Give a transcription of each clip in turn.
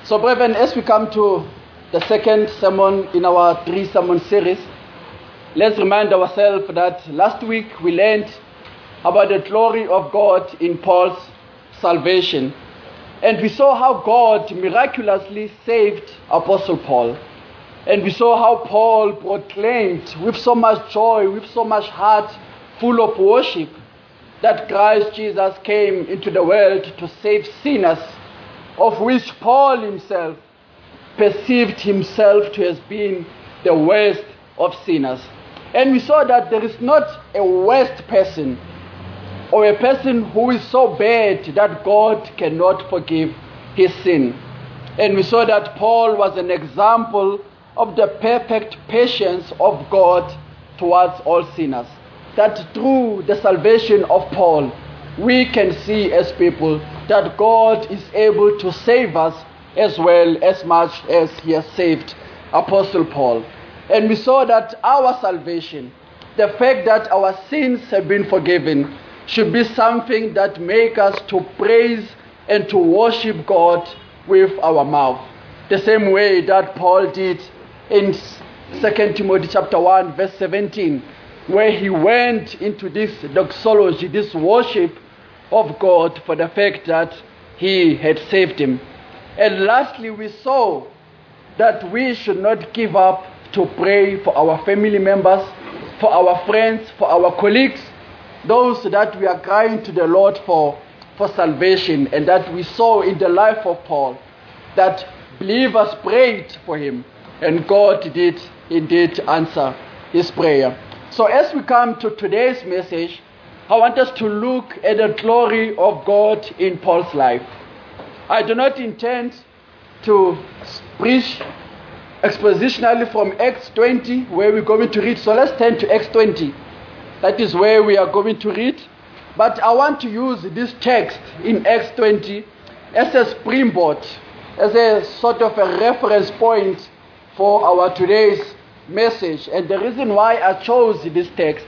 So, brethren, as we come to the second sermon in our 3-sermon series, let's remind ourselves that last week we learned about the glory of God in Paul's salvation. And we saw how God miraculously saved Apostle Paul. And we saw how Paul proclaimed with so much joy, with so much heart, full of worship, that Christ Jesus came into the world to save sinners, of which Paul himself perceived himself to have been the worst of sinners. And we saw that there is not a worst person or a person who is so bad that God cannot forgive his sin. And we saw that Paul was an example of the perfect patience of God towards all sinners. That through the salvation of Paul, we can see as people that God is able to save us as well as much as he has saved Apostle Paul. And we saw that our salvation, the fact that our sins have been forgiven, should be something that makes us to praise and to worship God with our mouth. The same way that Paul did in 2 Timothy chapter 1, verse 17, where he went into this doxology, this worship of God for the fact that he had saved him. And lastly, we saw that we should not give up to pray for our family members, for our friends, for our colleagues, those that we are crying to the Lord for salvation, and that we saw in the life of Paul, that believers prayed for him, and God did indeed answer his prayer. So as we come to today's message, I want us to look at the glory of God in Paul's life. I do not intend to preach expositionally from Acts 20, where we're going to read. So let's turn to Acts 20. That is where we are going to read. But I want to use this text in Acts 20 as a springboard, as a sort of a reference point for our today's message. And the reason why I chose this text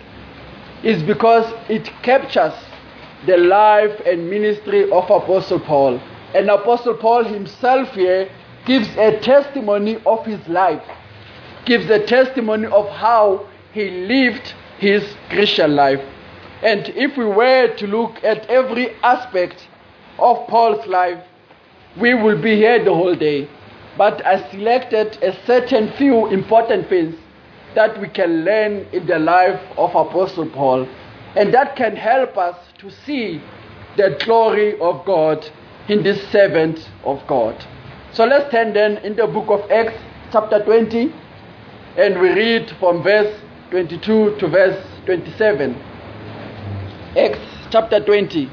is because it captures the life and ministry of Apostle Paul. And Apostle Paul himself here gives a testimony of his life, gives a testimony of how he lived his Christian life. And if we were to look at every aspect of Paul's life, we will be here the whole day. But I selected a certain few important things that we can learn in the life of Apostle Paul, and that can help us to see the glory of God in this servant of God. So let's turn then in the book of Acts chapter 20, and we read from verse 22 to verse 27. Acts chapter 20.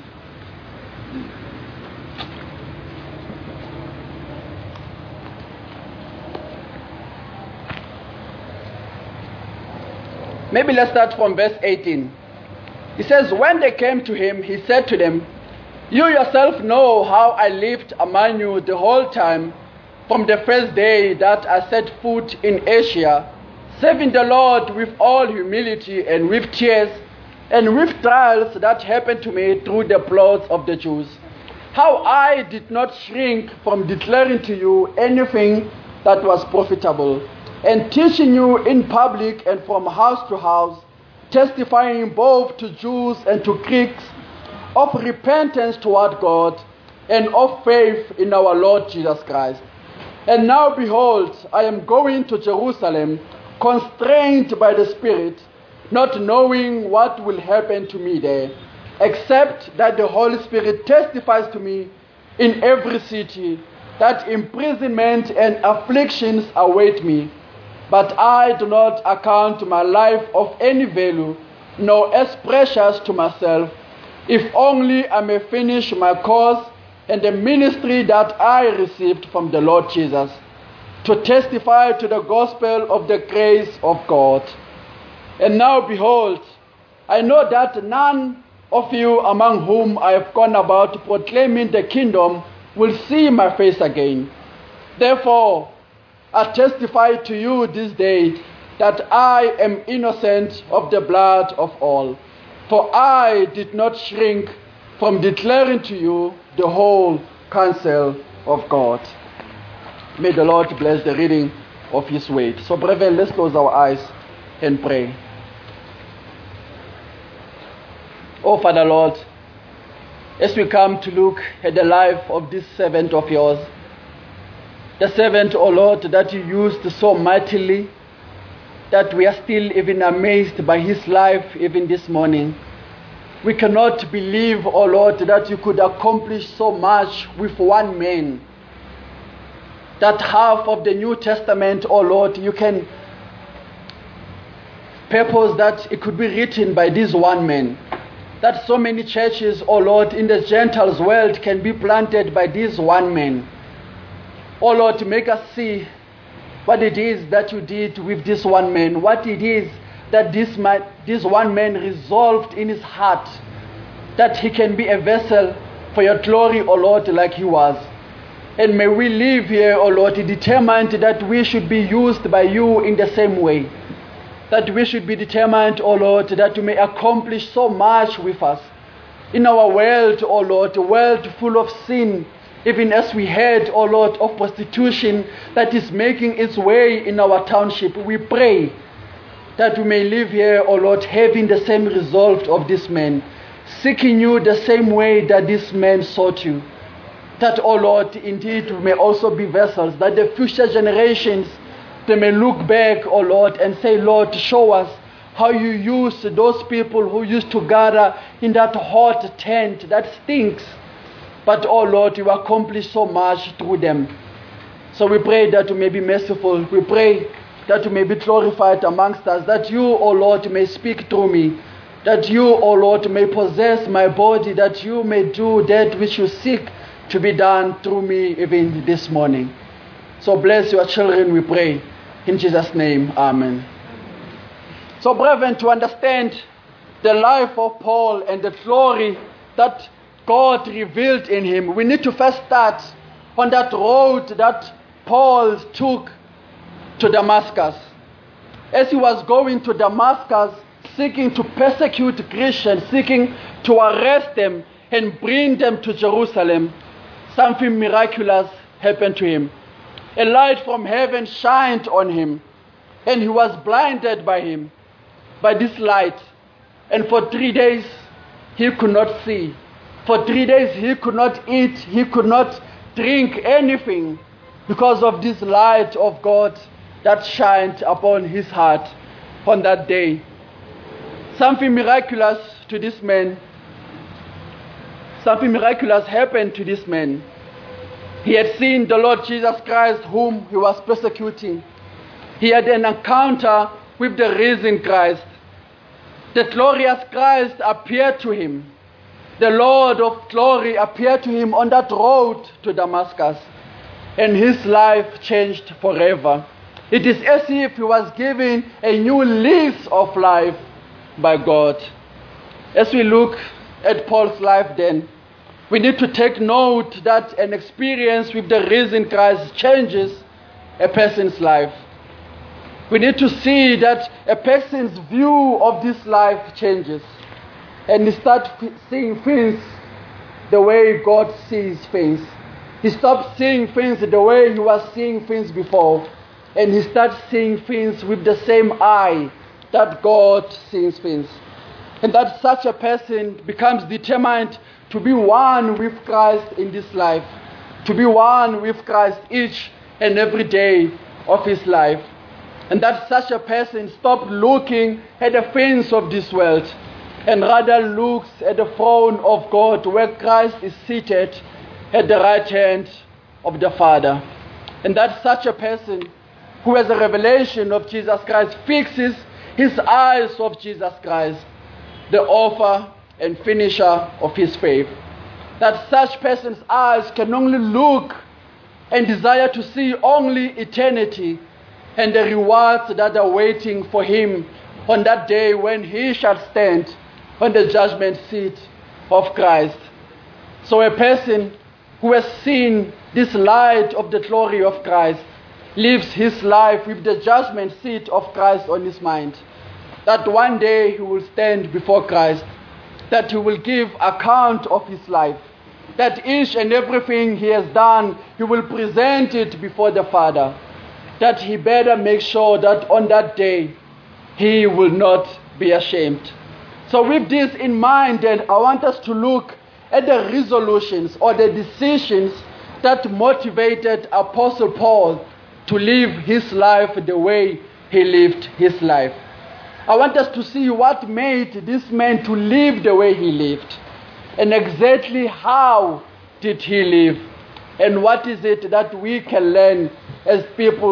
Maybe let's start from verse 18. He says, when they came to him, he said to them, you yourself know how I lived among you the whole time, from the first day that I set foot in Asia, serving the Lord with all humility and with tears, and with trials that happened to me through the plots of the Jews. How I did not shrink from declaring to you anything that was profitable, and teaching you in public and from house to house, testifying both to Jews and to Greeks of repentance toward God and of faith in our Lord Jesus Christ. And now behold, I am going to Jerusalem, constrained by the Spirit, not knowing what will happen to me there, except that the Holy Spirit testifies to me in every city that imprisonment and afflictions await me. But I do not account my life of any value, nor as precious to myself, if only I may finish my course and the ministry that I received from the Lord Jesus, to testify to the gospel of the grace of God. And now behold, I know that none of you among whom I have gone about proclaiming the kingdom will see my face again. Therefore, I testify to you this day that I am innocent of the blood of all. For I did not shrink from declaring to you the whole counsel of God. May the Lord bless the reading of His word. So, brethren, let's close our eyes and pray. Oh, Father Lord, as we come to look at the life of this servant of yours, the servant, oh Lord, that you used so mightily, that we are still even amazed by his life even this morning. We cannot believe, oh Lord, that you could accomplish so much with one man. That half of the New Testament, oh Lord, you can purpose that it could be written by this one man. That so many churches, oh Lord, in the Gentiles world can be planted by this one man. Oh Lord, to make us see what it is that you did with this one man, what it is that this one man resolved in his heart, that he can be a vessel for your glory, O Lord, like he was. And may we live here, O Lord, determined that we should be used by you in the same way. That we should be determined, O Lord, that you may accomplish so much with us. In our world, O Lord, a world full of sin, even as we heard, O Lord, of prostitution that is making its way in our township, we pray that we may live here, O Lord, having the same result of this man, seeking you the same way that this man sought you. That, O Lord, indeed we may also be vessels, that the future generations, they may look back, O Lord, and say, Lord, show us how you used those people who used to gather in that hot tent that stinks. But, oh Lord, you accomplish so much through them. So we pray that you may be merciful. We pray that you may be glorified amongst us. That you, oh Lord, may speak through me. That you, oh Lord, may possess my body. That you may do that which you seek to be done through me even this morning. So bless your children, we pray. In Jesus' name, amen. So, brethren, to understand the life of Paul and the glory that God revealed in him, we need to first start on that road that Paul took to Damascus. As he was going to Damascus, seeking to persecute Christians, seeking to arrest them and bring them to Jerusalem, something miraculous happened to him. A light from heaven shined on him, and he was blinded by this light. And for 3 days, he could not see. For 3 days, he could not eat, he could not drink anything because of this light of God that shined upon his heart on that day. Something miraculous to this man. Something miraculous happened to this man. He had seen the Lord Jesus Christ, whom he was persecuting. He had an encounter with the risen Christ. The glorious Christ appeared to him. The Lord of glory appeared to him on that road to Damascus, and his life changed forever. It is as if he was given a new lease of life by God. As we look at Paul's life then, we need to take note that an experience with the risen Christ changes a person's life. We need to see that a person's view of this life changes. And he starts seeing things the way God sees things. He stops seeing things the way he was seeing things before. And he starts seeing things with the same eye that God sees things. And that such a person becomes determined to be one with Christ in this life. To be one with Christ each and every day of his life. And that such a person stops looking at the things of this world, and rather looks at the throne of God where Christ is seated at the right hand of the Father. And that such a person who has a revelation of Jesus Christ fixes his eyes of Jesus Christ, the author and finisher of his faith. That such person's eyes can only look and desire to see only eternity and the rewards that are waiting for him on that day when he shall stand on the judgment seat of Christ. So a person who has seen this light of the glory of Christ lives his life with the judgment seat of Christ on his mind. That one day he will stand before Christ, that he will give account of his life. that each and everything he has done, he will present it before the Father. That he better make sure that on that day, he will not be ashamed. So with this in mind, then I want us to look at the resolutions or the decisions that motivated Apostle Paul to live his life the way he lived his life. I want us to see what made this man to live the way he lived, and exactly how did he live, and what is it that we can learn as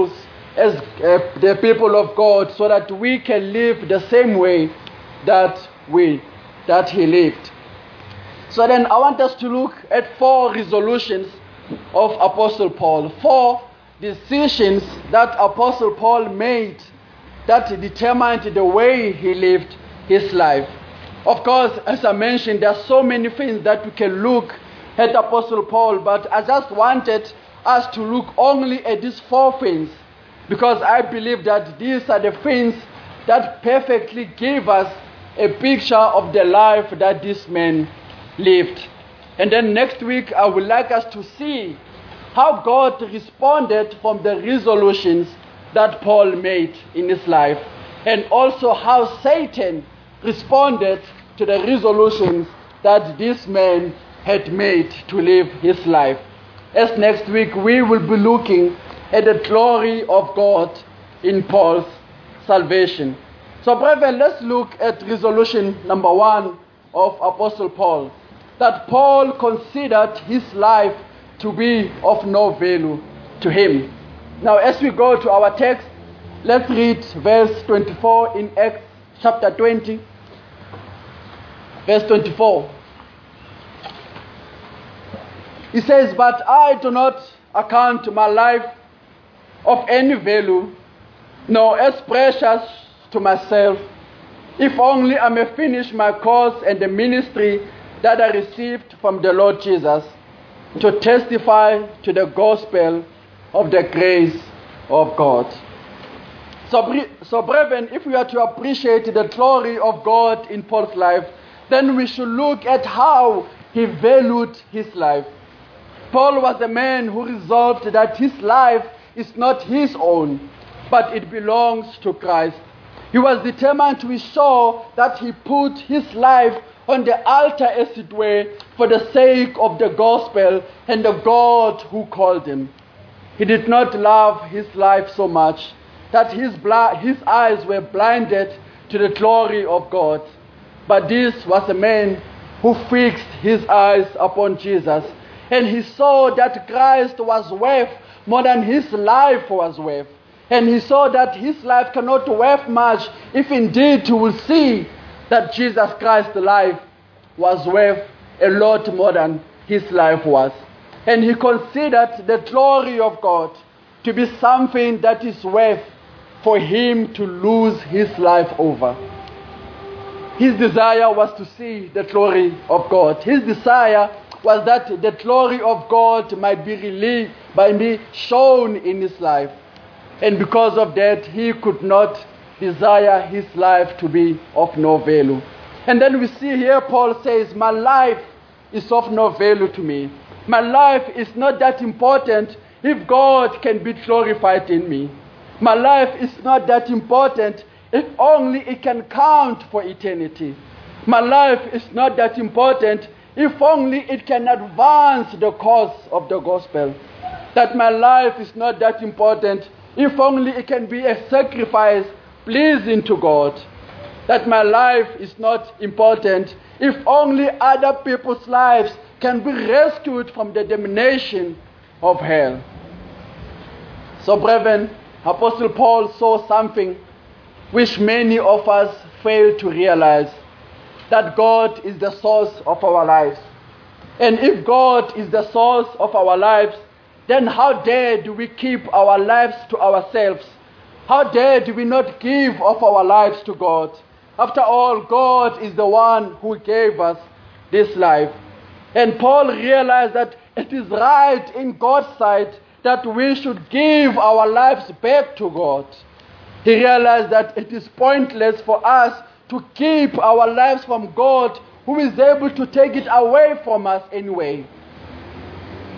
the people of God, so that we can live the same way that he lived. So then I want us to look at 4 resolutions of Apostle Paul, 4 decisions that Apostle Paul made that determined the way he lived his life. Of course, as I mentioned, there are so many things that we can look at Apostle Paul, but I just wanted us to look only at these 4 things, because I believe that these are the things that perfectly give us a picture of the life that this man lived. And then next week, I would like us to see how God responded from the resolutions that Paul made in his life, and also how Satan responded to the resolutions that this man had made to live his life. As next week we will be looking at the glory of God in Paul's salvation. So brethren, let's look at resolution number 1 of Apostle Paul, that Paul considered his life to be of no value to him. Now, as we go to our text, let's read verse 24 in Acts chapter 20. Verse 24. He says, "But I do not account my life of any value, nor as precious to myself, if only I may finish my course and the ministry that I received from the Lord Jesus, to testify to the gospel of the grace of God." So brethren, if we are to appreciate the glory of God in Paul's life, then we should look at how he valued his life. Paul was a man who resolved that his life is not his own, but it belongs to Christ. He was determined to ensure that he put his life on the altar, as it were, for the sake of the gospel and the God who called him. He did not love his life so much that his eyes were blinded to the glory of God. But this was a man who fixed his eyes upon Jesus, and he saw that Christ was worth more than his life was worth. And he saw that his life cannot worth much if indeed he will see that Jesus Christ's life was worth a lot more than his life was. And he considered the glory of God to be something that is worth for him to lose his life over. His desire was to see the glory of God. His desire was that the glory of God might be shown in his life. And because of that, he could not desire his life to be of no value. And then we see here Paul says, "My life is of no value to me. My life is not that important if God can be glorified in me. My life is not that important if only it can count for eternity. My life is not that important if only it can advance the cause of the gospel. That my life is not that important if only it can be a sacrifice pleasing to God. That my life is not important if only other people's lives can be rescued from the damnation of hell." So brethren, Apostle Paul saw something which many of us fail to realize, that God is the source of our lives. And if God is the source of our lives, then how dare do we keep our lives to ourselves? How dare do we not give of our lives to God? After all, God is the one who gave us this life. And Paul realized that it is right in God's sight that we should give our lives back to God. He realized that it is pointless for us to keep our lives from God, who is able to take it away from us anyway.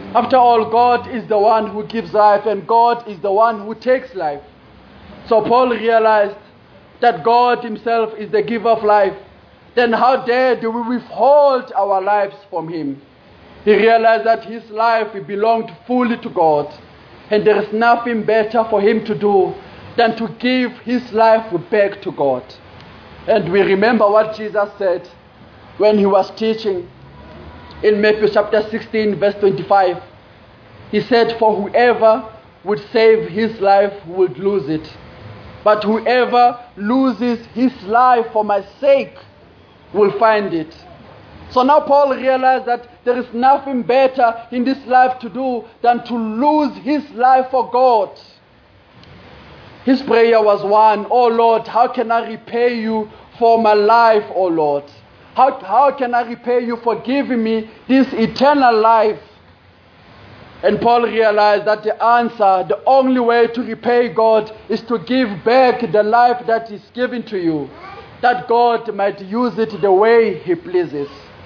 After all, God is the one who gives life and God is the one who takes life. So Paul realized that God himself is the giver of life. Then how dare do we withhold our lives from him? He realized that his life belonged fully to God. And there is nothing better for him to do than to give his life back to God. And we remember what Jesus said when he was teaching in Matthew chapter 16, verse 25. He said, "For whoever would save his life would lose it. But whoever loses his life for my sake will find it." So now Paul realized that there is nothing better in this life to do than to lose his life for God. His prayer was one: "Oh Lord, how can I repay you for my life, oh Lord? How can I repay you for giving me this eternal life?" And Paul realized that the answer, the only way to repay God is to give back the life that is given to you, that God might use it the way he pleases.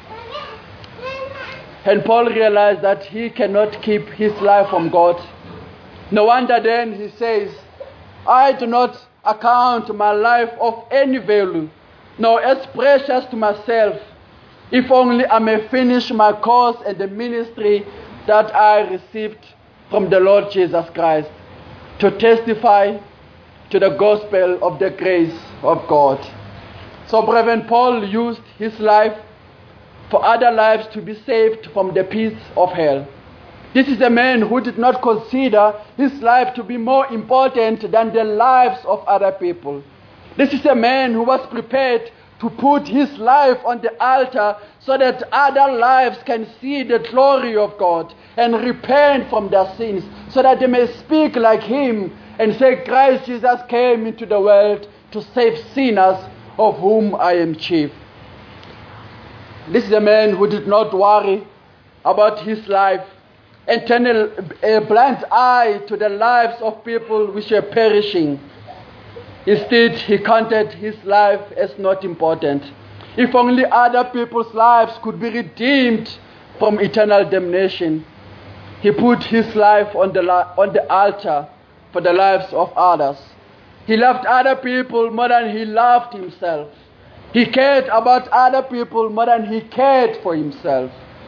And Paul realized that he cannot keep his life from God. No wonder then he says, "I do not account my life of any value, nor as precious to myself, if only I may finish my course and the ministry that I received from the Lord Jesus Christ, to testify to the gospel of the grace of God." So Reverend Paul used his life for other lives to be saved from the pits of hell. This is a man who did not consider his life to be more important than the lives of other people. This is a man who was prepared to put his life on the altar so that other lives can see the glory of God and repent from their sins, so that they may speak like him and say, "Christ Jesus came into the world to save sinners, of whom I am chief." This is a man who did not worry about his life and turn a blind eye to the lives of people which were perishing. Instead, he counted his life as not important. If only other people's lives could be redeemed from eternal damnation. He put his life on the altar for the lives of others. He loved other people more than he loved himself. He cared about other people more than he cared for himself.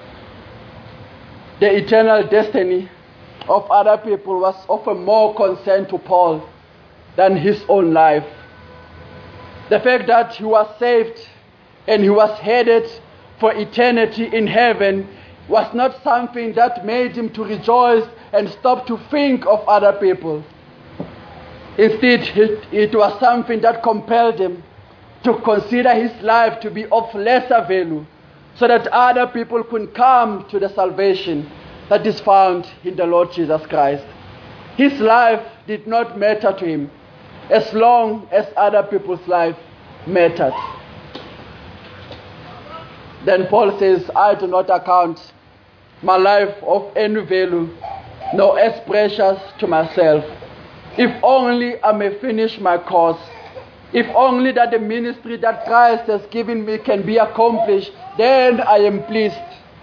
The eternal destiny of other people was of a more concern to Paul than his own life. The fact that he was saved and he was headed for eternity in heaven was not something that made him to rejoice and stop to think of other people. Instead, it was something that compelled him to consider his life to be of lesser value, so that other people could come to the salvation that is found in the Lord Jesus Christ. His life did not matter to him as long as other people's life mattered. Then Paul says, "I do not account my life of any value, nor as precious to myself, if only I may finish my course, if only that the ministry that Christ has given me can be accomplished, then I am pleased."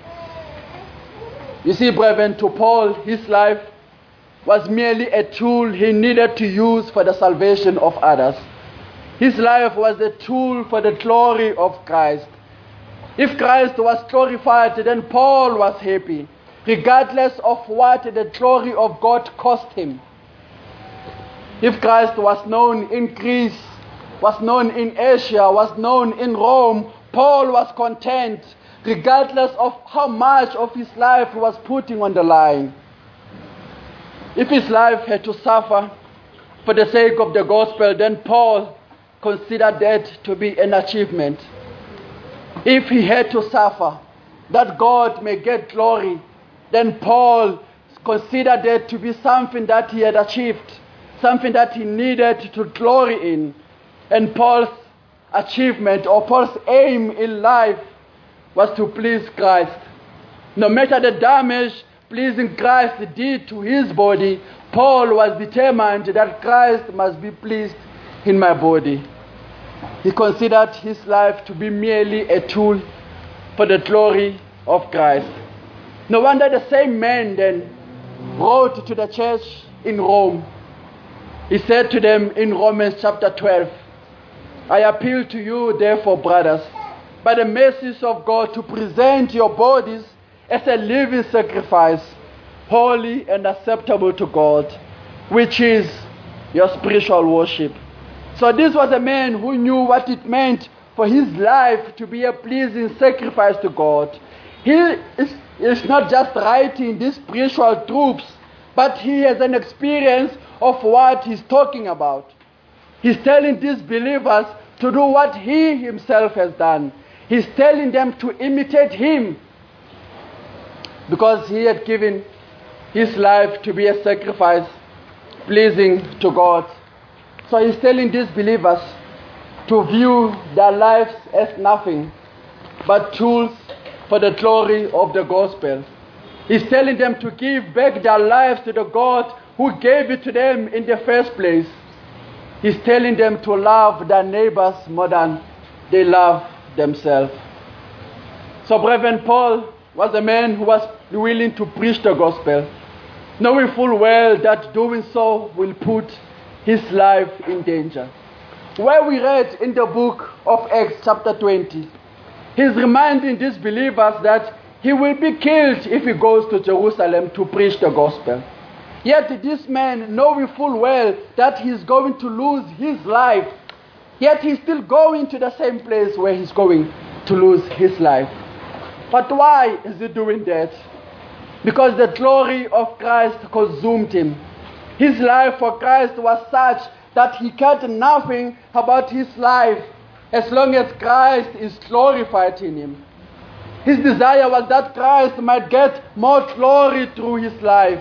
You see, brethren, to Paul, his life was merely a tool he needed to use for the salvation of others. His life was a tool for the glory of Christ. If Christ was glorified, then Paul was happy, regardless of what the glory of God cost him. If Christ was known in Greece, was known in Asia, was known in Rome, Paul was content, regardless of how much of his life he was putting on the line. If his life had to suffer for the sake of the gospel, then Paul considered that to be an achievement. If he had to suffer that God may get glory, then Paul considered that to be something that he had achieved, something that he needed to glory in. And Paul's achievement, or Paul's aim in life, was to please Christ. No matter the damage pleasing Christ did to his body, Paul was determined that Christ must be pleased in my body. He considered his life to be merely a tool for the glory of Christ. No wonder the same man then wrote to the church in Rome. He said to them in Romans chapter 12, I appeal to you, therefore, brothers, by the mercies of God, to present your bodies as a living sacrifice, holy and acceptable to God, which is your spiritual worship. So this was a man who knew what it meant for his life to be a pleasing sacrifice to God. He is not just writing these spiritual truths, but he has an experience of what he's talking about. He's telling these believers to do what he himself has done. He's telling them to imitate him because he had given his life to be a sacrifice pleasing to God. So he's telling these believers to view their lives as nothing but tools for the glory of the gospel. He's telling them to give back their lives to the God who gave it to them in the first place. He's telling them to love their neighbors more than they love themselves. So Reverend Paul was a man who was willing to preach the gospel, knowing full well that doing so will put his life in danger. Where we read in the book of Acts chapter 20, he's reminding these believers that he will be killed if he goes to Jerusalem to preach the gospel. Yet this man, knowing full well that he's going to lose his life, yet he's still going to the same place where he's going to lose his life. But why is he doing that? Because the glory of Christ consumed him. His life for Christ was such that he cared nothing about his life as long as Christ is glorified in him. His desire was that Christ might get more glory through his life.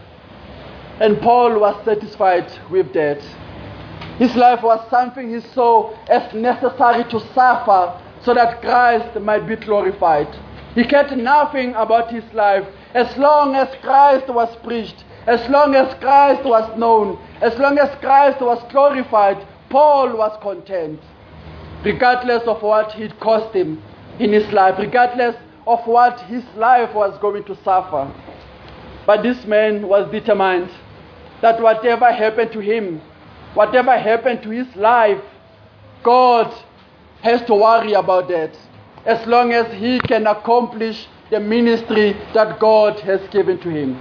And Paul was satisfied with that. His life was something he saw as necessary to suffer so that Christ might be glorified. He cared nothing about his life as long as Christ was preached, as long as Christ was known, as long as Christ was glorified. Paul was content, regardless of what it cost him in his life, regardless of what his life was going to suffer. But this man was determined that whatever happened to him, whatever happened to his life, God has to worry about that, as long as he can accomplish the ministry that God has given to him.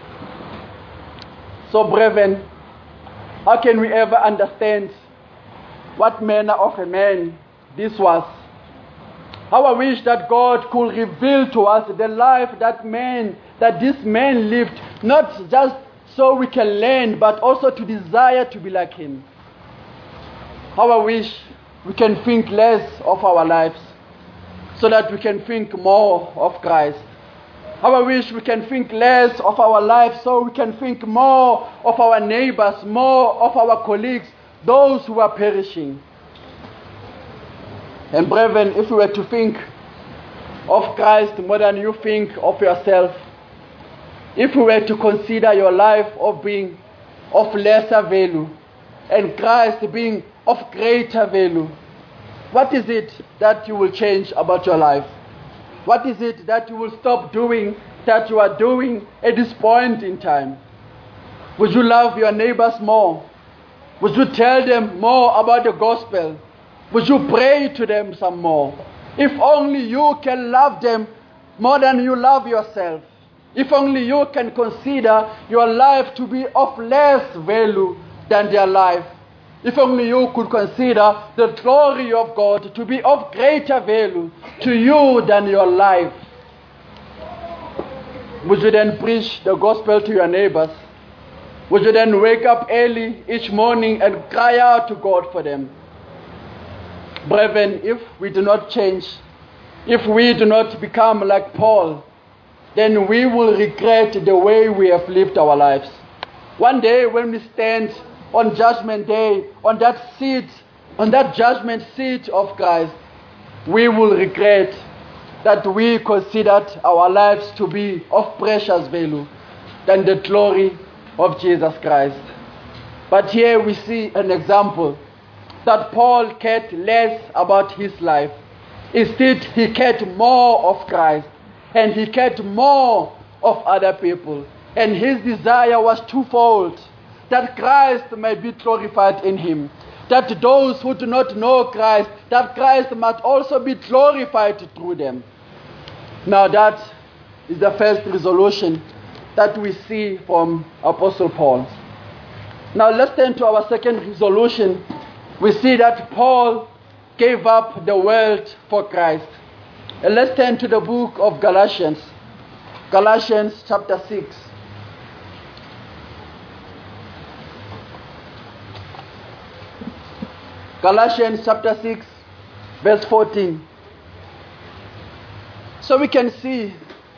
So, brethren, how can we ever understand what manner of a man this was? How I wish that God could reveal to us the life that this man lived, not just so we can learn, but also to desire to be like him. How I wish we can think less of our lives so that we can think more of Christ. How I wish we can think less of our lives so we can think more of our neighbors, more of our colleagues, those who are perishing. And brethren, if we were to think of Christ more than you think of yourself, if we were to consider your life of being of lesser value and Christ being of greater value, what is it that you will change about your life? What is it that you will stop doing that you are doing at this point in time? Would you love your neighbors more? Would you tell them more about the gospel? Would you pray to them some more? If only you can love them more than you love yourself. If only you can consider your life to be of less value than their life. If only you could consider the glory of God to be of greater value to you than your life. Would you then preach the gospel to your neighbors? Would you then wake up early each morning and cry out to God for them? Brethren, if we do not change, if we do not become like Paul, then we will regret the way we have lived our lives. One day when we stand on Judgment Day, on that judgment seat of Christ, we will regret that we considered our lives to be of precious value than the glory of Jesus Christ. But here we see an example that Paul cared less about his life. Instead, he cared more of Christ. and he cared more of other people. And his desire was twofold: that Christ might be glorified in him, that those who do not know Christ, that Christ might also be glorified through them. Now that is the first resolution that we see from Apostle Paul. Now let's turn to our second resolution. We see that Paul gave up the world for Christ. And let's turn to the book of Galatians. Galatians chapter 6. Galatians chapter 6, verse 14. So we can see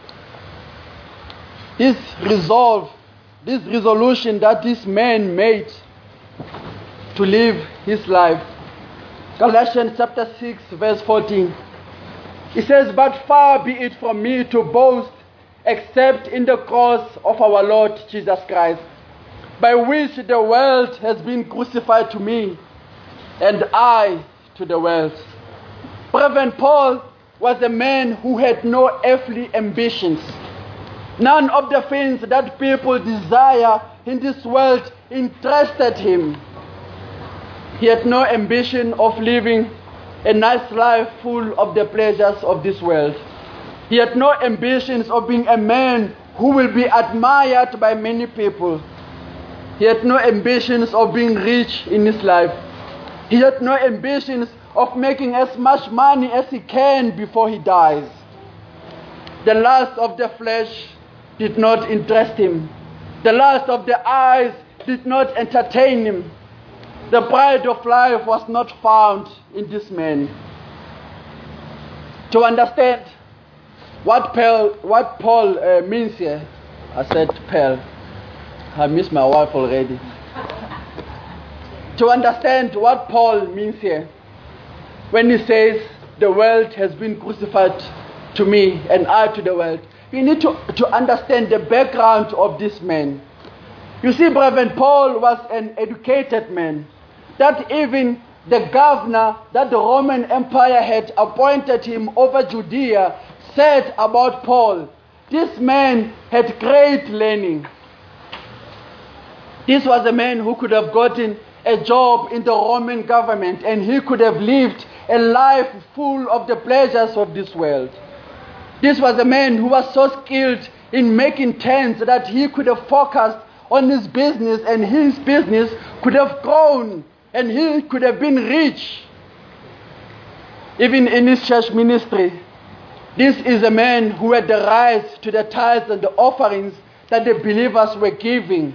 this resolve, this resolution that this man made to live his life. Galatians chapter 6, verse 14. It says, "But far be it from me to boast except in the cross of our Lord Jesus Christ, by which the world has been crucified to me, and I to the world." Reverend Paul was a man who had no earthly ambitions. None of the things that people desire in this world interested him. He had no ambition of living a nice life full of the pleasures of this world. He had no ambitions of being a man who will be admired by many people. He had no ambitions of being rich in his life. He had no ambitions of making as much money as he can before he dies. The lust of the flesh did not interest him. The lust of the eyes did not entertain him. The pride of life was not found in this man. To understand what Paul means here, I said Pearl. I miss my wife already. To understand what Paul means here, when he says, "The world has been crucified to me and I to the world," you need to understand the background of this man. You see, Reverend Paul was an educated man. That even the governor that the Roman Empire had appointed him over Judea said about Paul, this man had great learning. This was a man who could have gotten a job in the Roman government, and he could have lived a life full of the pleasures of this world. This was a man who was so skilled in making tents that he could have focused on his business, and his business could have grown, and he could have been rich. Even in his church ministry, this is a man who had the rights to the tithes and the offerings that the believers were giving.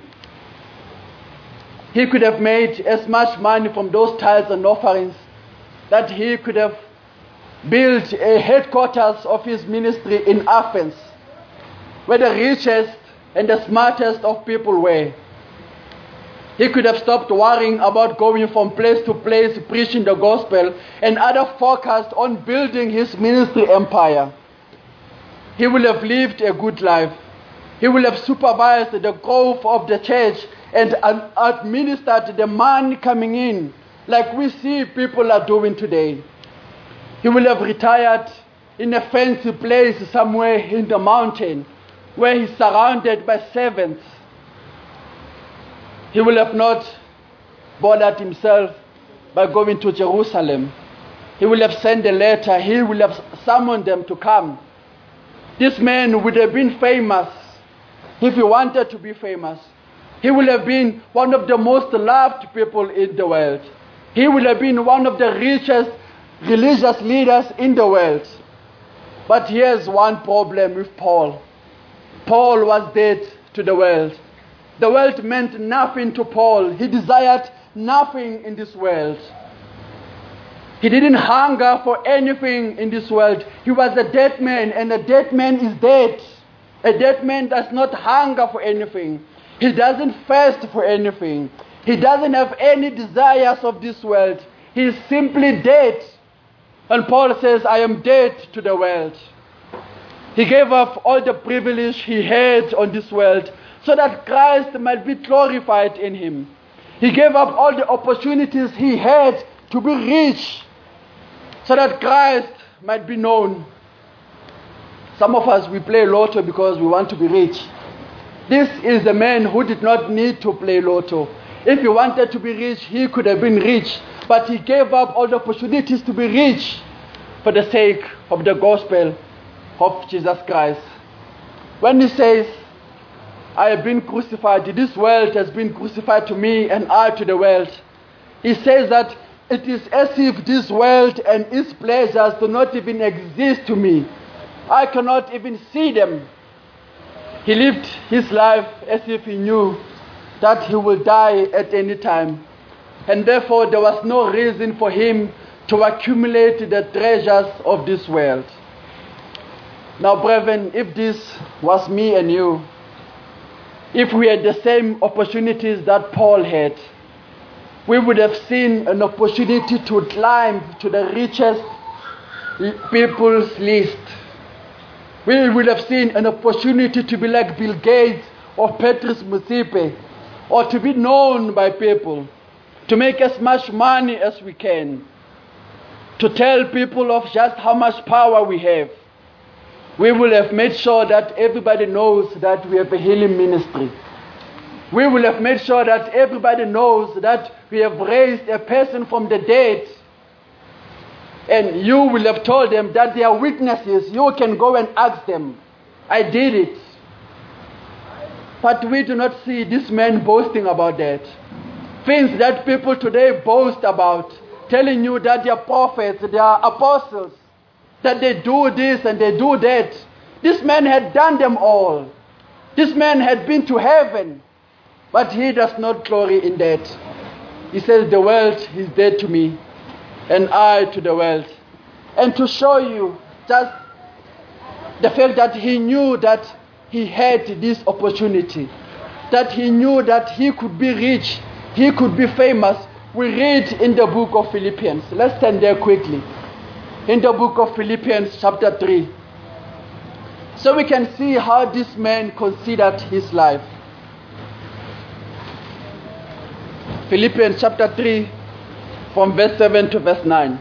He could have made as much money from those tithes and offerings that he could have built a headquarters of his ministry in Athens, where the richest and the smartest of people were. He could have stopped worrying about going from place to place preaching the gospel and other focused on building his ministry empire. He will have lived a good life. He will have supervised the growth of the church and administered the money coming in, like we see people are doing today. He will have retired in a fancy place somewhere in the mountain where he's surrounded by servants. He will have not bothered himself by going to Jerusalem. He will have sent a letter. He will have summoned them to come. This man would have been famous if he wanted to be famous. He will have been one of the most loved people in the world. He will have been one of the richest religious leaders in the world. But here's one problem with Paul. Paul was dead to the world. The world meant nothing to Paul. He desired nothing in this world. He didn't hunger for anything in this world. He was a dead man, and a dead man is dead. A dead man does not hunger for anything. He doesn't thirst for anything. He doesn't have any desires of this world. He is simply dead. And Paul says, I am dead to the world. He gave up all the privilege he had on this world so that Christ might be glorified in him. He gave up all the opportunities he had to be rich so that Christ might be known. Some of us, we play lotto because we want to be rich. This is the man who did not need to play lotto. If he wanted to be rich, he could have been rich. But he gave up all the opportunities to be rich for the sake of the gospel of Jesus Christ. When he says, I have been crucified, this world has been crucified to me and I to the world. He says that it is as if this world and its pleasures do not even exist to me. I cannot even see them. He lived his life as if he knew that he will die at any time. And therefore there was no reason for him to accumulate the treasures of this world. Now, brethren, if this was me and you, if we had the same opportunities that Paul had, we would have seen an opportunity to climb to the richest people's list. We would have seen an opportunity to be like Bill Gates or Patrice Motsepe, or to be known by people, to make as much money as we can, to tell people of just how much power we have. We will have made sure that everybody knows that we have a healing ministry. We will have made sure that everybody knows that we have raised a person from the dead. And you will have told them that they are witnesses. You can go and ask them. I did it. But we do not see this man boasting about that. Things that people today boast about, telling you that they are prophets, they are apostles, that they do this and they do that. This man had done them all. This man had been to heaven. But he does not glory in that. He says, the world is dead to me, and I to the world. And to show you just the fact that he knew that he had this opportunity, that he knew that he could be rich, he could be famous, we read in the book of Philippians. Let's turn there quickly. In the book of Philippians chapter 3. So we can see how this man considered his life. Philippians chapter 3 from verse 7 to verse 9.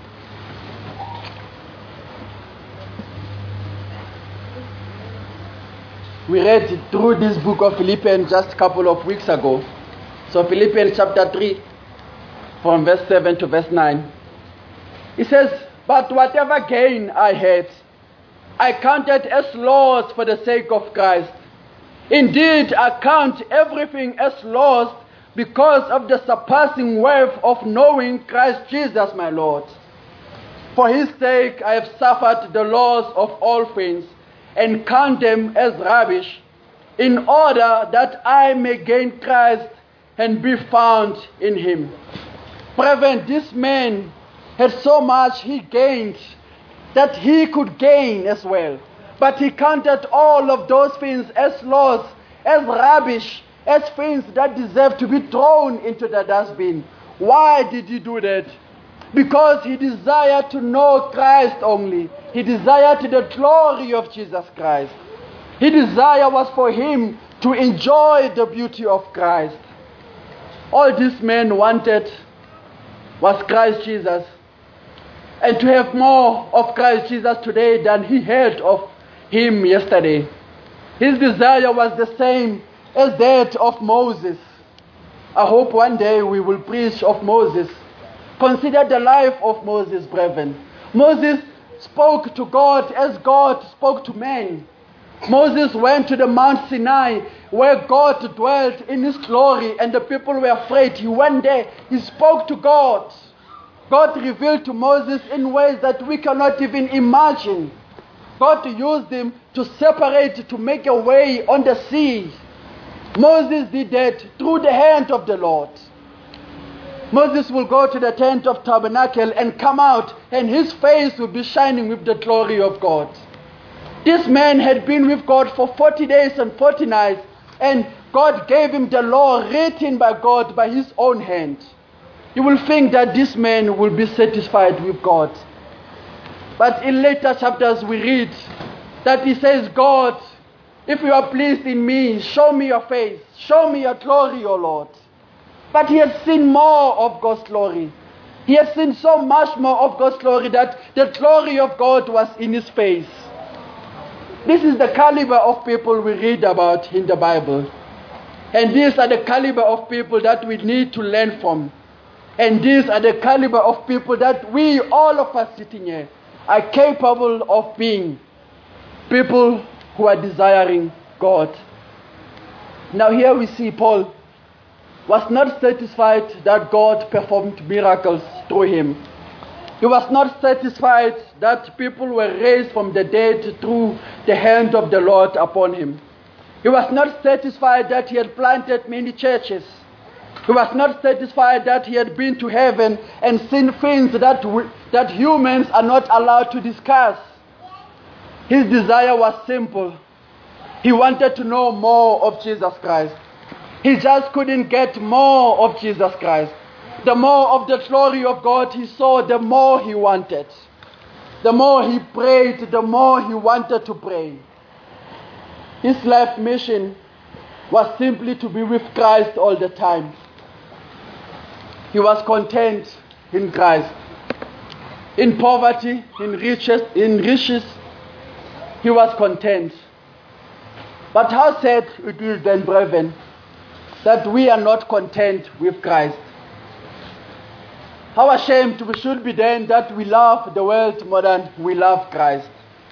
We read through this book of Philippians just a couple of weeks ago. So Philippians chapter 3 from verse 7 to verse 9. It says, but whatever gain I had, I counted as loss for the sake of Christ. Indeed, I count everything as lost because of the surpassing worth of knowing Christ Jesus my Lord. For his sake I have suffered the loss of all things and count them as rubbish, in order that I may gain Christ and be found in him. Brethren, this man had so much he gained that he could gain as well. But he counted all of those things as loss, as rubbish, as things that deserve to be thrown into the dustbin. Why did he do that? Because he desired to know Christ only. He desired the glory of Jesus Christ. His desire was for him to enjoy the beauty of Christ. All this man wanted was Christ Jesus, and to have more of Christ Jesus today than he had of him yesterday. His desire was the same as that of Moses. I hope one day we will preach of Moses. Consider the life of Moses, brethren. Moses spoke to God as God spoke to man. Moses went to the Mount Sinai where God dwelt in his glory and the people were afraid. He went there, he spoke to God. God revealed to Moses in ways that we cannot even imagine. God used him to separate, to make a way on the sea. Moses did that through the hand of the Lord. Moses will go to the tent of tabernacle and come out, and his face will be shining with the glory of God. This man had been with God for 40 days and 40 nights, and God gave him the law written by God by his own hand. You will think that this man will be satisfied with God. But in later chapters we read that he says, God, if you are pleased in me, show me your face, show me your glory, O Lord. But he had seen more of God's glory. He had seen so much more of God's glory that the glory of God was in his face. This is the caliber of people we read about in the Bible. And these are the caliber of people that we need to learn from. And these are the caliber of people that we, all of us sitting here, are capable of being. People who are desiring God. Now here we see Paul was not satisfied that God performed miracles through him. He was not satisfied that people were raised from the dead through the hand of the Lord upon him. He was not satisfied that he had planted many churches. He was not satisfied that he had been to heaven and seen things that humans are not allowed to discuss. His desire was simple. He wanted to know more of Jesus Christ. He just couldn't get more of Jesus Christ. The more of the glory of God he saw, the more he wanted. The more he prayed, the more he wanted to pray. His life mission was simply to be with Christ all the time. He was content in Christ. In poverty, in riches, he was content. But how sad it is then, brethren, that we are not content with Christ. How ashamed we should be then that we love the world more than we love Christ.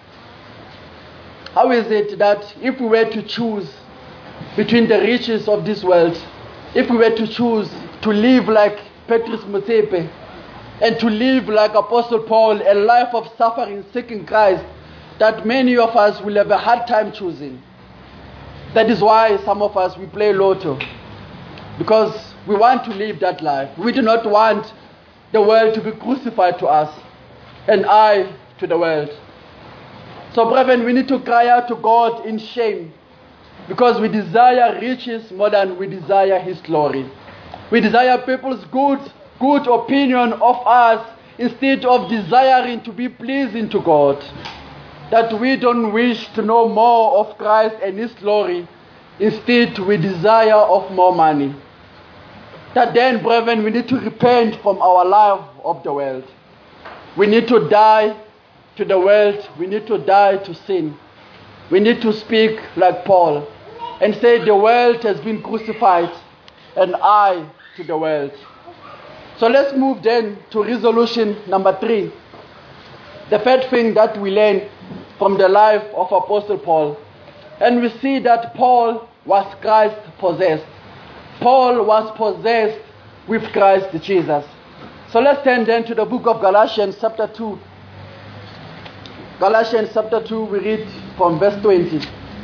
How is it that if we were to choose between the riches of this world, if we were to choose to live like Petrus Motsepe and to live like Apostle Paul, a life of suffering seeking Christ, that many of us will have a hard time choosing. That is why some of us, we play lotto, because we want to live that life. We do not want the world to be crucified to us and I to the world. So brethren, we need to cry out to God in shame, because we desire riches more than we desire his glory. We desire people's good opinion of us instead of desiring to be pleasing to God. That we don't wish to know more of Christ and his glory. Instead, we desire of more money. That then, brethren, we need to repent from our love of the world. We need to die to the world. We need to die to sin. We need to speak like Paul and say the world has been crucified and I to the world. So let's move then to resolution number 3. The third thing that we learn from the life of Apostle Paul. And we see that Paul was Christ possessed. Paul was possessed with Christ Jesus. So let's turn then to the book of Galatians chapter 2. Galatians chapter 2, we read from verse 20.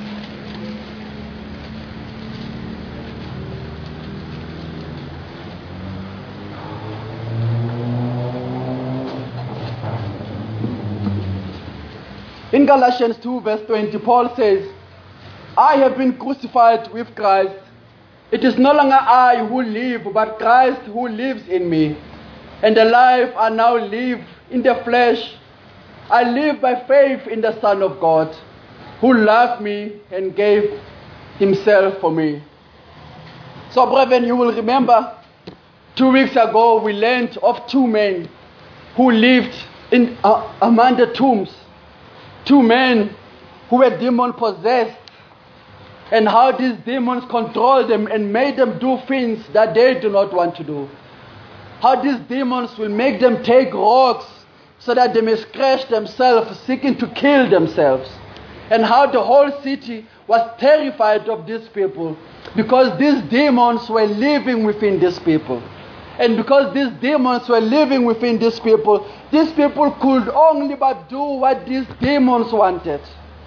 In Galatians 2 verse 20, Paul says, I have been crucified with Christ. It is no longer I who live, but Christ who lives in me. And the life I now live in the flesh, I live by faith in the Son of God, who loved me and gave himself for me. So brethren, you will remember 2 weeks ago we learned of 2 men who lived among the tombs. 2 men who were demon possessed, and how these demons controlled them and made them do things that they do not want to do. How these demons will make them take rocks so that they may scratch themselves, seeking to kill themselves. And how the whole city was terrified of these people, because these demons were living within these people. And because these demons were living within these people could only but do what these demons wanted.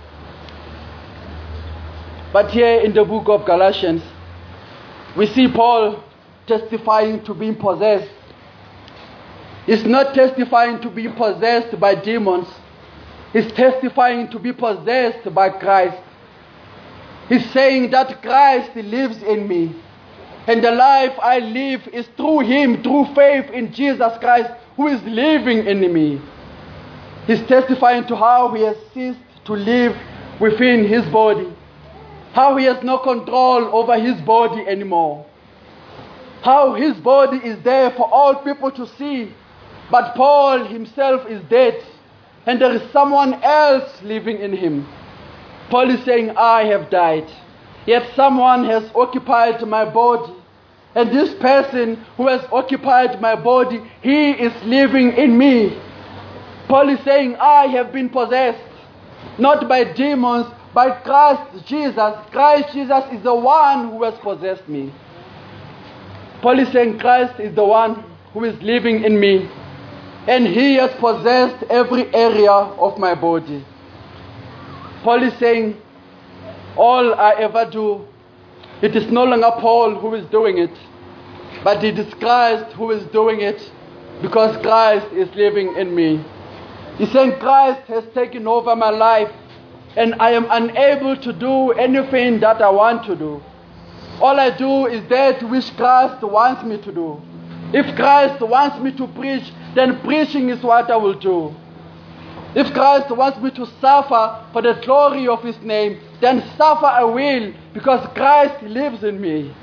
But here in the book of Galatians, we see Paul testifying to being possessed. He's not testifying to be possessed by demons. He's testifying to be possessed by Christ. He's saying that Christ lives in me. And the life I live is through him, through faith in Jesus Christ, who is living in me. He's testifying to how he has ceased to live within his body. How he has no control over his body anymore. How his body is there for all people to see. But Paul himself is dead. And there is someone else living in him. Paul is saying, I have died. Yet someone has occupied my body. And this person who has occupied my body, he is living in me. Paul is saying, I have been possessed, not by demons, by Christ Jesus. Christ Jesus is the one who has possessed me. Paul is saying Christ is the one who is living in me. And he has possessed every area of my body. Paul is saying, all I ever do, it is no longer Paul who is doing it, but it is Christ who is doing it, because Christ is living in me. He's saying Christ has taken over my life, and I am unable to do anything that I want to do. All I do is that which Christ wants me to do. If Christ wants me to preach, then preaching is what I will do. If Christ wants me to suffer for the glory of his name, then suffer I will, because Christ lives in me.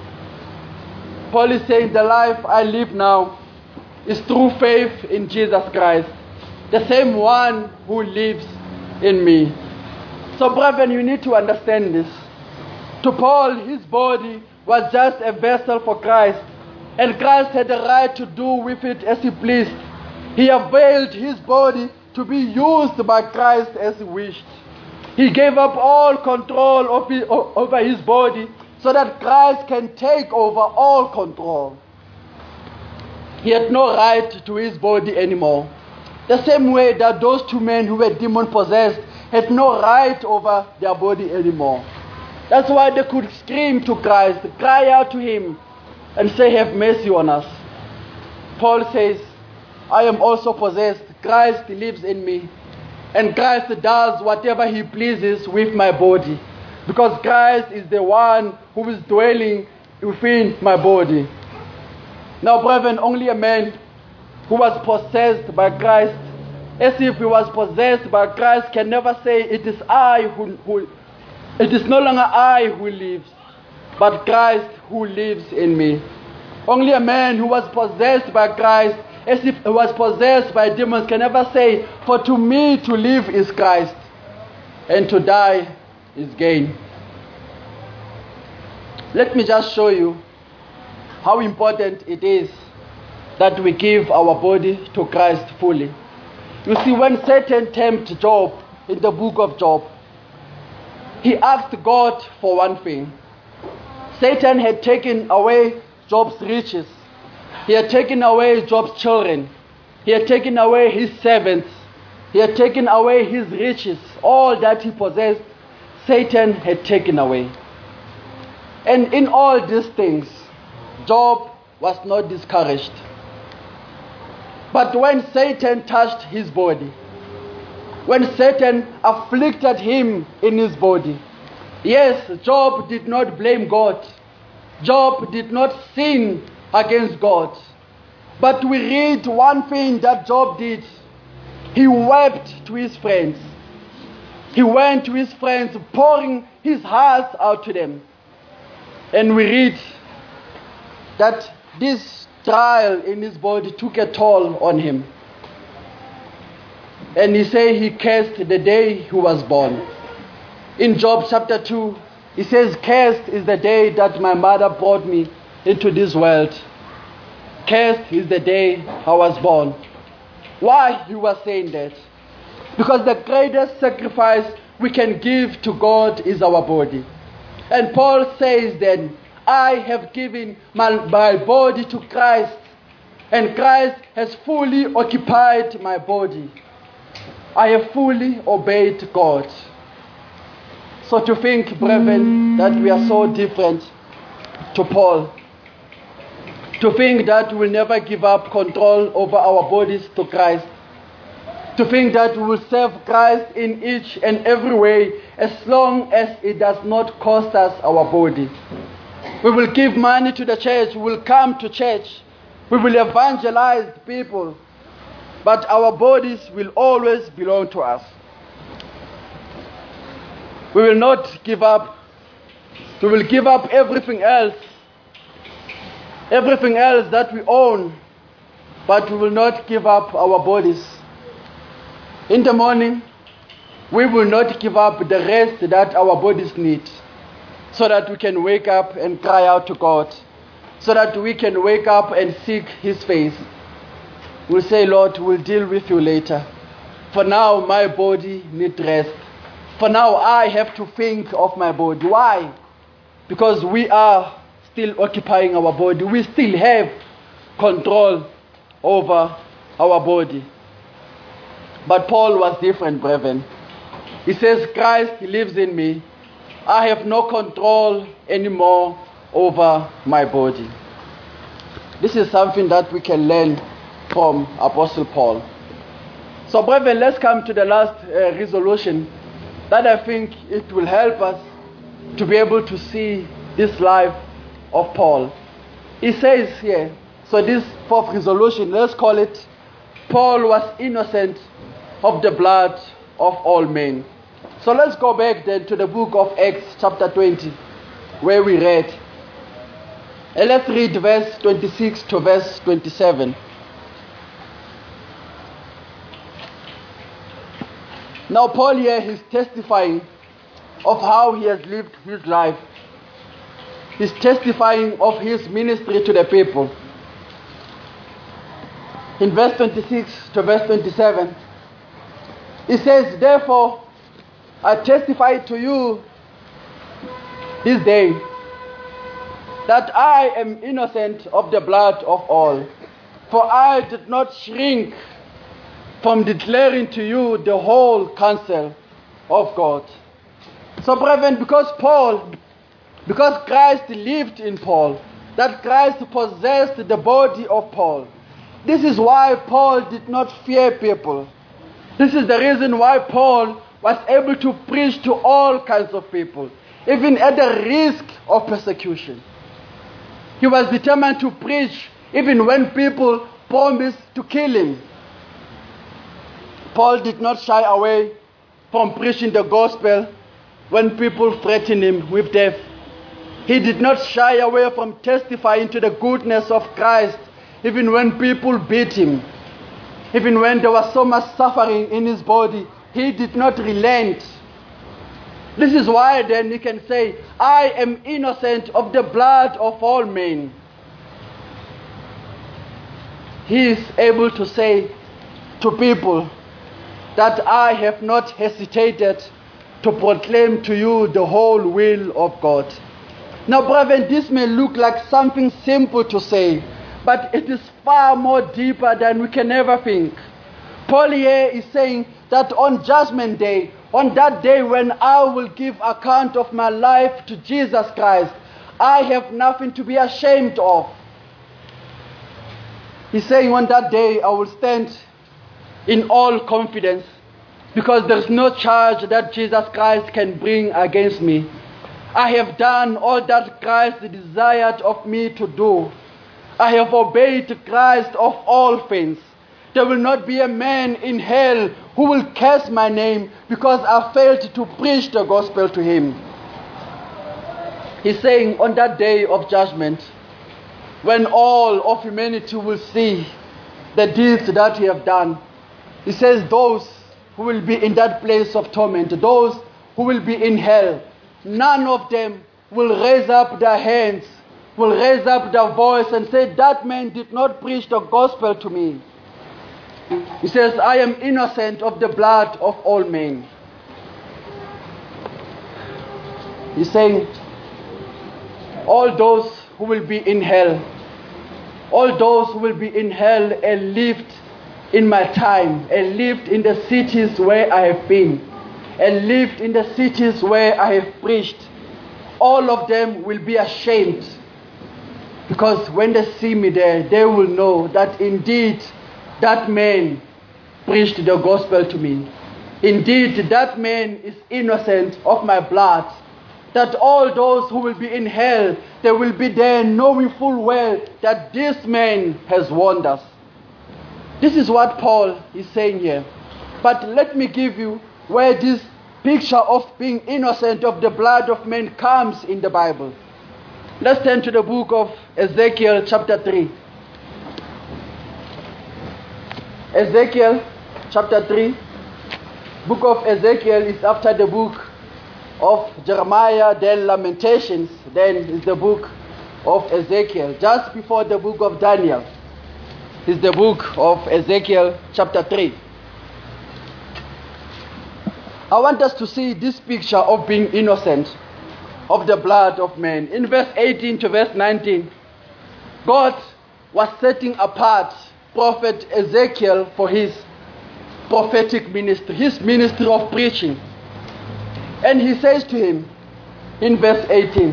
Paul is saying the life I live now is through faith in Jesus Christ, the same one who lives in me. So brethren, you need to understand this. To Paul, his body was just a vessel for Christ, and Christ had the right to do with it as he pleased. He availed his body to be used by Christ as he wished. He gave up all control over his body so that Christ can take over all control. He had no right to his body anymore. The same way that those two men who were demon-possessed had no right over their body anymore. That's why they could scream to Christ, cry out to him, and say, have mercy on us. Paul says, I am also possessed. Christ lives in me. And Christ does whatever he pleases with my body, because Christ is the one who is dwelling within my body. Now, brethren, only a man who was possessed by Christ, as if he was possessed by Christ, can never say, it is it is no longer I who lives, but Christ who lives in me. Only a man who was possessed by Christ, as if he was possessed by demons, can never say, for to me to live is Christ, and to die is gain. Let me just show you how important it is that we give our body to Christ fully. You see, when Satan tempted Job in the book of Job, he asked God for one thing. Satan had taken away Job's riches. He had taken away Job's children. He had taken away his servants. He had taken away his riches. All that he possessed, Satan had taken away. And in all these things, Job was not discouraged. But when Satan touched his body, when Satan afflicted him in his body, yes, Job did not blame God. Job did not sin against God. But we read one thing that Job did. He wept to his friends. He went to his friends, pouring his heart out to them. And we read that this trial in his body took a toll on him. And he said he cursed the day he was born. In Job chapter 2, he says, cursed is the day that my mother brought me into this world. Cursed is the day I was born. Why he was saying that? Because the greatest sacrifice we can give to God is our body. And Paul says then, I have given my body to Christ, and Christ has fully occupied my body. I have fully obeyed God. So to think, brethren, that we are so different to Paul, to think that we will never give up control over our bodies to Christ, to think that we will serve Christ in each and every way as long as it does not cost us our body. We will give money to the church, we will come to church, we will evangelize people, but our bodies will always belong to us. We will not give up. We will give up everything else that we own, but we will not give up our bodies. In the morning, we will not give up the rest that our bodies need, so that we can wake up and cry out to God, so that we can wake up and seek His face. We'll say, Lord, we'll deal with you later. For now, my body needs rest. For now, I have to think of my body. Why? Because we are still occupying our body. We still have control over our body. But Paul was different, brethren. He says, Christ lives in me. I have no control anymore over my body. This is something that we can learn from Apostle Paul. So, brethren, let's come to the last resolution that I think it will help us to be able to see this life of Paul. He says here, so this fourth resolution, let's call it, Paul was innocent of the blood of all men. So let's go back then to the book of Acts chapter 20, where we read. And let's read verse 26 to verse 27. Now Paul here is testifying of how he has lived his life. He's testifying of his ministry to the people. In verse 26 to verse 27, he says, therefore, I testify to you this day that I am innocent of the blood of all. For I did not shrink from declaring to you the whole counsel of God. So, brethren, because Christ lived in Paul, that Christ possessed the body of Paul, this is why Paul did not fear people. This is the reason why Paul was able to preach to all kinds of people, even at the risk of persecution. He was determined to preach even when people promised to kill him. Paul did not shy away from preaching the gospel when people threatened him with death. He did not shy away from testifying to the goodness of Christ even when people beat him. Even when there was so much suffering in his body, he did not relent. This is why then he can say, I am innocent of the blood of all men. He is able to say to people that I have not hesitated to proclaim to you the whole will of God. Now, brethren, this may look like something simple to say, but it is far more deeper than we can ever think. Paul here is saying that on Judgment Day, on that day when I will give account of my life to Jesus Christ, I have nothing to be ashamed of. He's saying on that day I will stand in all confidence because there is no charge that Jesus Christ can bring against me. I have done all that Christ desired of me to do. I have obeyed Christ of all things. There will not be a man in hell who will curse my name because I failed to preach the gospel to him. He's saying on that day of judgment, when all of humanity will see the deeds that we have done, he says those who will be in that place of torment, those who will be in hell, none of them will raise up their hands, will raise up their voice and say, that man did not preach the gospel to me. He says, I am innocent of the blood of all men. He's saying, all those who will be in hell, all those who will be in hell and lived in my time, and lived in the cities where I have been, and lived in the cities where I have preached, all of them will be ashamed. Because when they see me there, they will know that indeed that man preached the gospel to me. Indeed, that man is innocent of my blood. That all those who will be in hell, they will be there knowing full well that this man has warned us. This is what Paul is saying here. But let me give you where this picture of being innocent of the blood of men comes in the Bible. Let's turn to the book of Ezekiel chapter 3. Ezekiel chapter 3, book of Ezekiel is after the book of Jeremiah, then Lamentations, then is the book of Ezekiel. Just before the book of Daniel is the book of Ezekiel chapter 3. I want us to see this picture of being innocent of the blood of men. In verse 18 to verse 19, God was setting apart prophet Ezekiel for his prophetic ministry, his ministry of preaching. And he says to him in verse 18,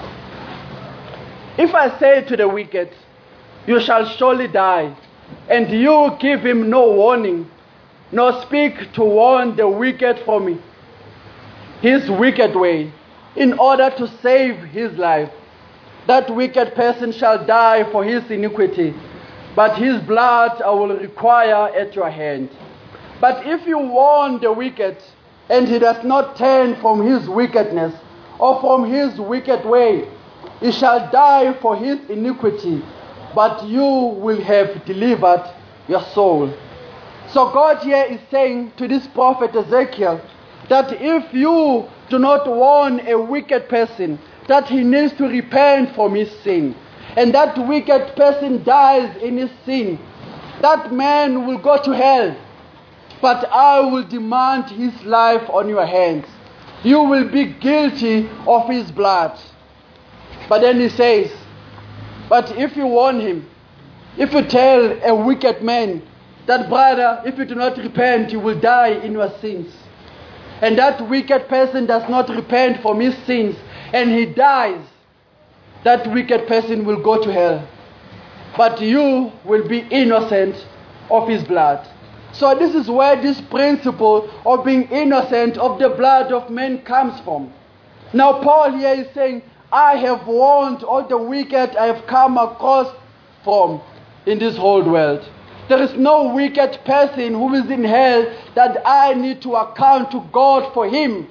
if I say to the wicked, you shall surely die, and you give him no warning, nor speak to warn the wicked from his wicked way, in order to save his life, that wicked person shall die for his iniquity, but his blood I will require at your hand. But if you warn the wicked, and he does not turn from his wickedness, or from his wicked way, he shall die for his iniquity, but you will have delivered your soul. So God here is saying to this prophet Ezekiel that if you do not warn a wicked person that he needs to repent from his sin, and that wicked person dies in his sin, that man will go to hell. But I will demand his life on your hands. You will be guilty of his blood. But then he says, but if you warn him, if you tell a wicked man that, brother, if you do not repent, you will die in your sins, and that wicked person does not repent from his sins, and he dies, that wicked person will go to hell. But you will be innocent of his blood. So this is where this principle of being innocent of the blood of men comes from. Now Paul here is saying, I have warned all the wicked I have come across from in this whole world. There is no wicked person who is in hell that I need to account to God for him.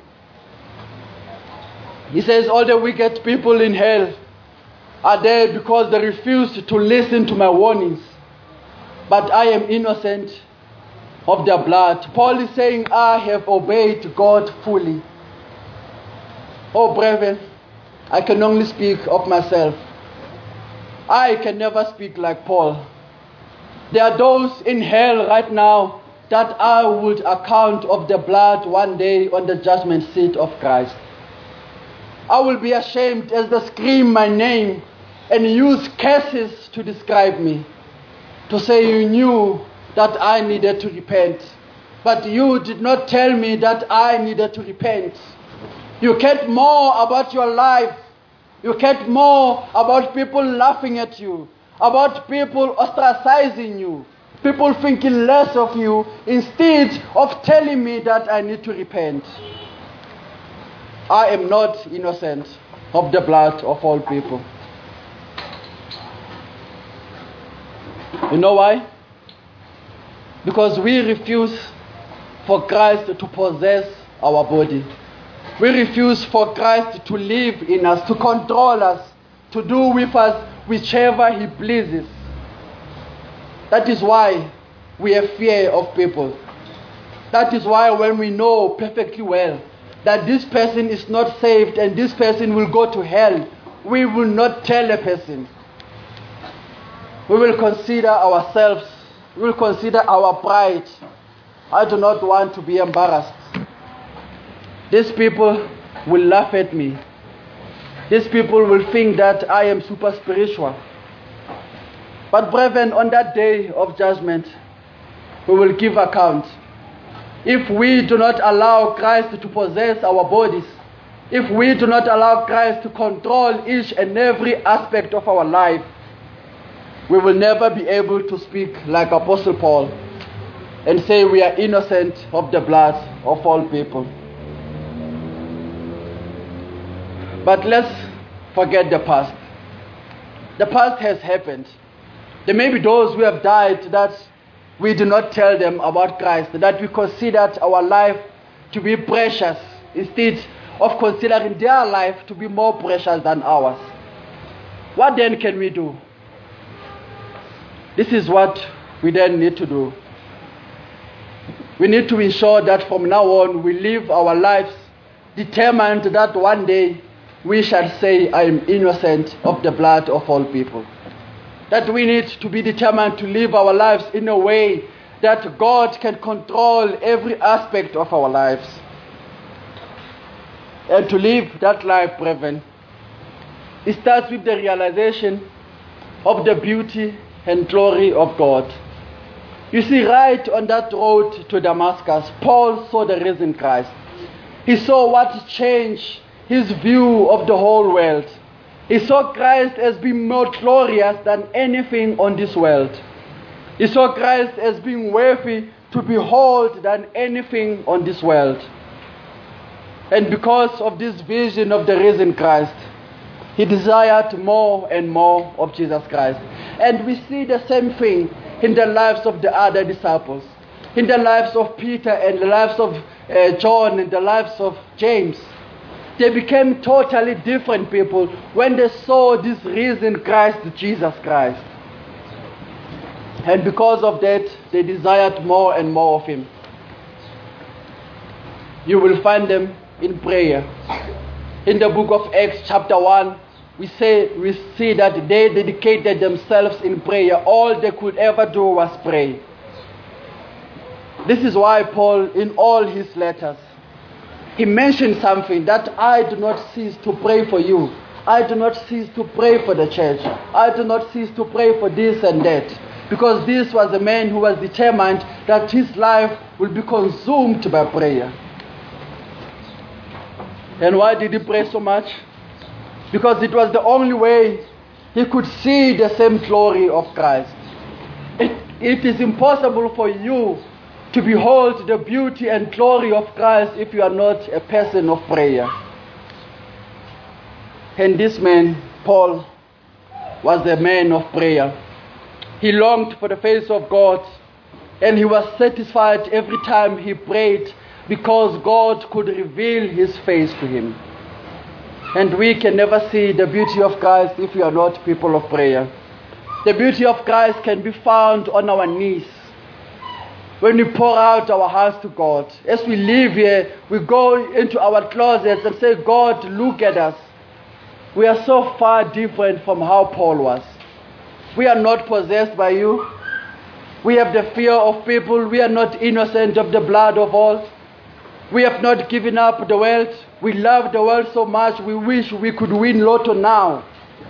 He says all the wicked people in hell are there because they refused to listen to my warnings. But I am innocent of their blood. Paul is saying, I have obeyed God fully. Oh, brethren, I can only speak of myself. I can never speak like Paul. There are those in hell right now that I would account of the blood one day on the judgment seat of Christ. I will be ashamed as they scream my name and use curses to describe me, to say you knew that I needed to repent, but you did not tell me that I needed to repent. You cared more about your life. You cared more about people laughing at you, about people ostracizing you, people thinking less of you, instead of telling me that I need to repent. I am not innocent of the blood of all people. You know why? Because we refuse for Christ to possess our body. We refuse for Christ to live in us, to control us, to do with us whichever he pleases. That is why we have fear of people. That is why when we know perfectly well that this person is not saved and this person will go to hell, we will not tell a person. We will consider ourselves. We will consider our pride. I do not want to be embarrassed. These people will laugh at me. These people will think that I am super spiritual. But brethren, on that day of judgment, we will give account. If we do not allow Christ to possess our bodies, if we do not allow Christ to control each and every aspect of our life, we will never be able to speak like Apostle Paul and say we are innocent of the blood of all people. But let's forget the past. The past has happened. There may be those who have died that we do not tell them about Christ, that we considered our life to be precious instead of considering their life to be more precious than ours. What then can we do? This is what we then need to do. We need to ensure that from now on we live our lives determined that one day we shall say, I am innocent of the blood of all people. That we need to be determined to live our lives in a way that God can control every aspect of our lives. And to live that life, brethren, it starts with the realization of the beauty and glory of God. You see, right on that road to Damascus, Paul saw the risen Christ. He saw what changed his view of the whole world. He saw Christ as being more glorious than anything on this world. He saw Christ as being worthy to behold than anything on this world. And because of this vision of the risen Christ, he desired more and more of Jesus Christ. And we see the same thing in the lives of the other disciples, in the lives of Peter and the lives of John and the lives of James. They became totally different people when they saw this risen Christ, Jesus Christ. And because of that, they desired more and more of him. You will find them in prayer. In the book of Acts chapter 1, we see that they dedicated themselves in prayer. All they could ever do was pray. This is why Paul, in all his letters, he mentioned something that I do not cease to pray for you. I do not cease to pray for the church. I do not cease to pray for this and that. Because this was a man who was determined that his life will be consumed by prayer. And why did he pray so much? Because it was the only way he could see the same glory of Christ. It is impossible for you to behold the beauty and glory of Christ if you are not a person of prayer. And this man, Paul, was a man of prayer. He longed for the face of God, and he was satisfied every time he prayed because God could reveal his face to him. And we can never see the beauty of Christ if we are not people of prayer. The beauty of Christ can be found on our knees. When we pour out our hearts to God, as we live here, we go into our closets and say, God, look at us. We are so far different from how Paul was. We are not possessed by you. We have the fear of people. We are not innocent of the blood of all. We have not given up the world. We love the world so much, we wish we could win Lotto now.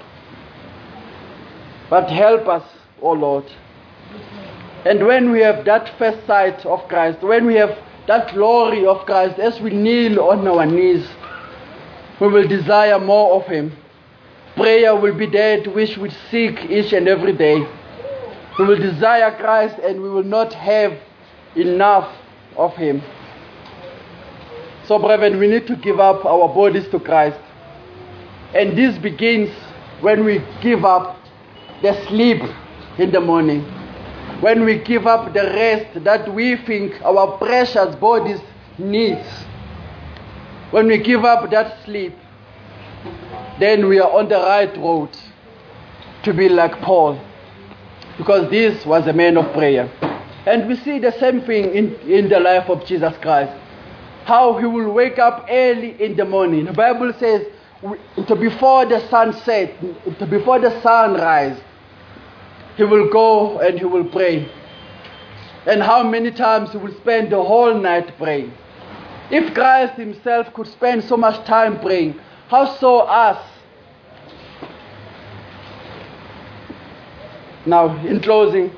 But help us, O Lord. And when we have that first sight of Christ, when we have that glory of Christ, as we kneel on our knees, we will desire more of him. Prayer will be that which we seek each and every day. We will desire Christ and we will not have enough of him. So, brethren, we need to give up our bodies to Christ. And this begins when we give up the sleep in the morning. When we give up the rest that we think our precious bodies needs. When we give up that sleep, then we are on the right road to be like Paul. Because this was a man of prayer. And we see the same thing in the life of Jesus Christ. How he will wake up early in the morning. The Bible says, before the sun set, before the sun rise, he will go and he will pray. And how many times he will spend the whole night praying. If Christ himself could spend so much time praying, how so us? Now, in closing,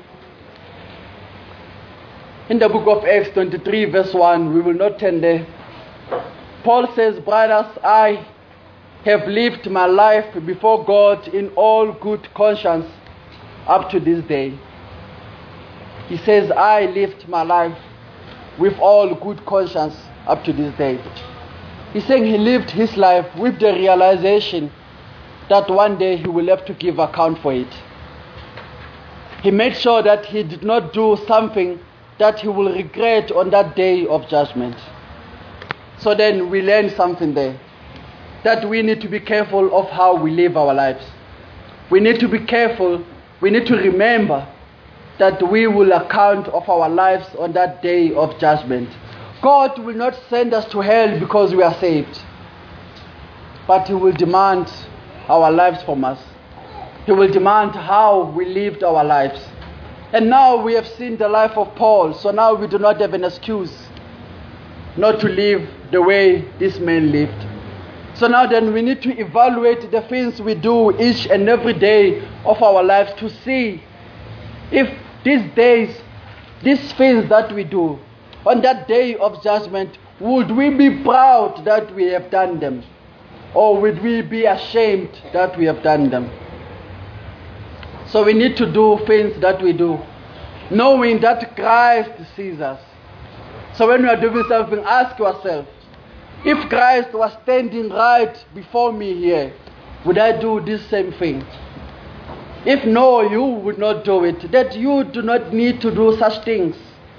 in the book of Acts 23 verse 1, we will not turn there. Paul says, brothers, I have lived my life before God in all good conscience up to this day. He says, I lived my life with all good conscience up to this day. He's saying he lived his life with the realization that one day he will have to give account for it. He made sure that he did not do something that he will regret on that day of judgment. So then we learn something there. That we need to be careful of how we live our lives. We need to be careful. We need to remember that we will account of our lives on that day of judgment. God will not send us to hell because we are saved, but He will demand our lives from us. He will demand how we lived our lives. And now we have seen the life of Paul, so now we do not have an excuse not to live the way this man lived. So now then we need to evaluate the things we do each and every day of our lives to see if these days, these things that we do, on that day of judgment, would we be proud that we have done them? Or would we be ashamed that we have done them? So we need to do things that we do, knowing that Christ sees us. So when we are doing something, ask yourself, if Christ was standing right before me here, would I do this same thing? If no, you would not do it. That you do not need to do such things.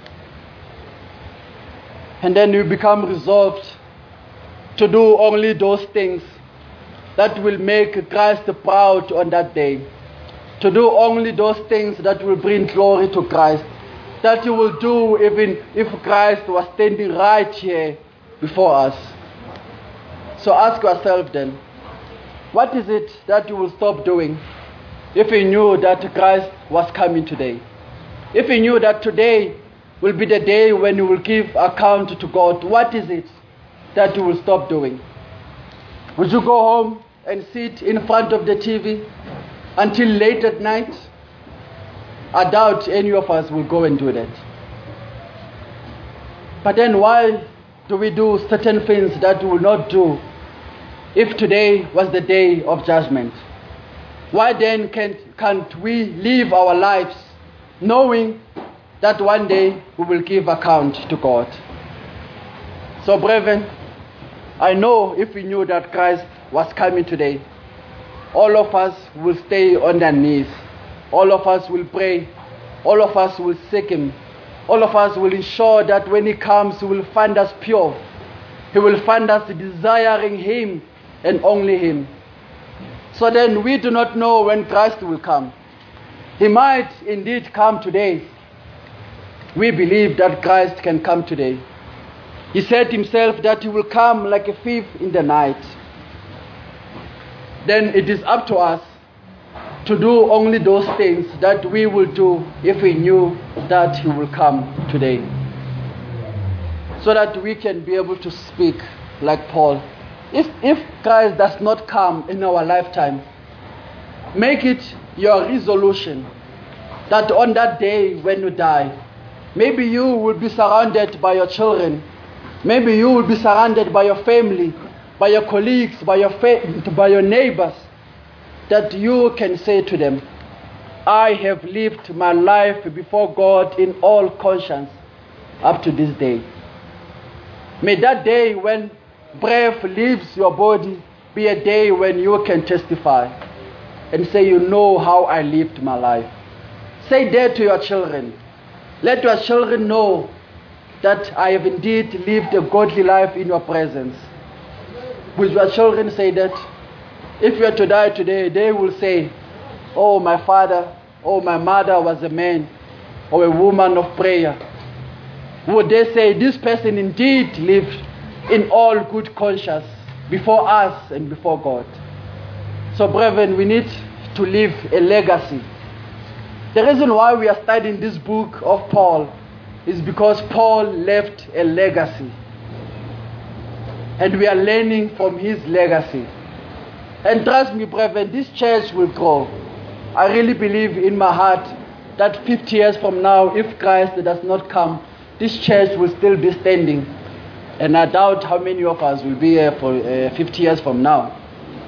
And then you become resolved to do only those things that will make Christ proud on that day. To do only those things that will bring glory to Christ. That you will do even if Christ was standing right here before us. So ask yourself then, what is it that you will stop doing if you knew that Christ was coming today? If you knew that today will be the day when you will give account to God, what is it that you will stop doing? Would you go home and sit in front of the TV until late at night? I doubt any of us will go and do that. But then why do we do certain things that we will not do if today was the day of judgment? Why then can't we live our lives knowing that one day we will give account to God? So brethren, I know if we knew that Christ was coming today, all of us will stay on their knees. All of us will pray. All of us will seek Him. All of us will ensure that when He comes, He will find us pure. He will find us desiring Him and only Him. So then we do not know when Christ will come. He might indeed come today. We believe that Christ can come today. He said Himself that He will come like a thief in the night. Then it is up to us to do only those things that we will do if we knew that He will come today. So that we can be able to speak like Paul. If Christ does not come in our lifetime, make it your resolution that on that day when you die, maybe you will be surrounded by your children. Maybe you will be surrounded by your family, by your colleagues, by your neighbors, that you can say to them, I have lived my life before God in all conscience up to this day. May that day when breath leaves your body be a day when you can testify and say, you know how I lived my life. Say that to your children. Let your children know that I have indeed lived a godly life in your presence. Will your children say that? If you are to die today, they will say, oh, my father, oh, my mother was a man or a woman of prayer. Would they say, this person indeed lived in all good conscience before us and before God? So, brethren, we need to leave a legacy. The reason why we are studying this book of Paul is because Paul left a legacy. And we are learning from his legacy. And trust me, brethren, this church will grow. I really believe in my heart that 50 years from now, if Christ does not come, this church will still be standing. And I doubt how many of us will be here for 50 years from now.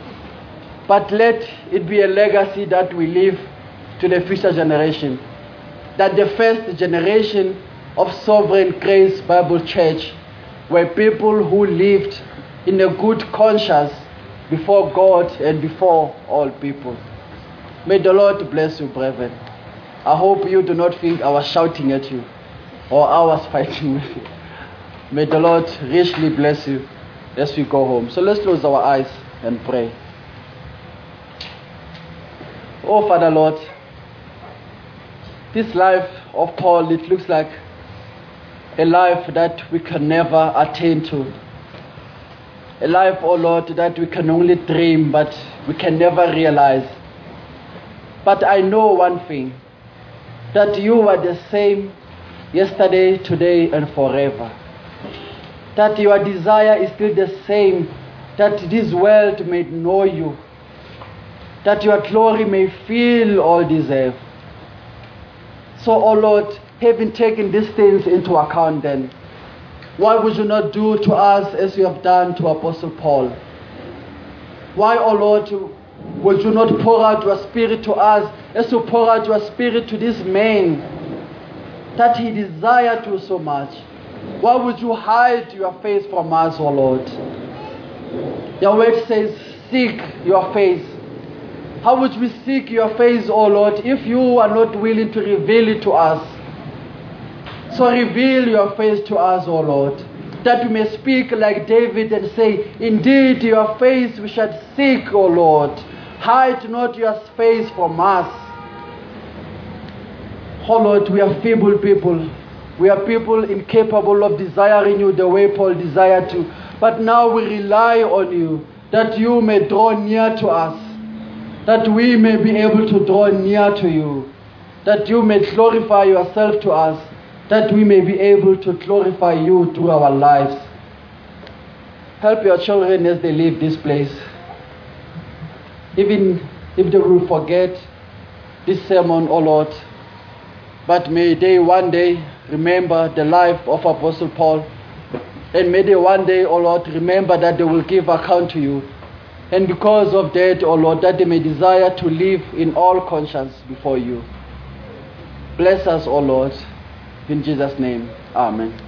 But let it be a legacy that we leave to the future generation. That the first generation of Sovereign Grace Bible Church were people who lived in a good conscience before God and before all people. May the Lord bless you, brethren. I hope you do not think I was shouting at you or I was fighting with you. May the Lord richly bless you as we go home. So let's close our eyes and pray. Oh, Father Lord, This life of Paul, it looks like a life that we can never attain to. A life, oh Lord, that we can only dream, but we can never realize. But I know one thing, that you are the same yesterday, today, and forever. That your desire is still the same, that this world may know you, that your glory may fill all this earth. So, oh Lord, having taken these things into account then, why would you not do to us as you have done to Apostle Paul? Why, oh Lord, would you not pour out your Spirit to us as you pour out your Spirit to this man that he desired to so much? Why would you hide your face from us, oh Lord? Your word says, seek your face. How would we seek your face, oh Lord, if you are not willing to reveal it to us? So reveal your face to us, O Lord, that we may speak like David and say, indeed your face we shall seek, O Lord. Hide not your face from us. Oh Lord, we are feeble people. We are people incapable of desiring you the way Paul desired to. But now we rely on you, that you may draw near to us, that we may be able to draw near to you, that you may glorify yourself to us, that we may be able to glorify you through our lives. Help your children as they leave this place. Even if they will forget this sermon, O Lord, but may they one day remember the life of Apostle Paul, and may they one day, O Lord, remember that they will give account to you. And because of that, O Lord, that they may desire to live in all conscience before you. Bless us, O Lord. In Jesus' name, amen.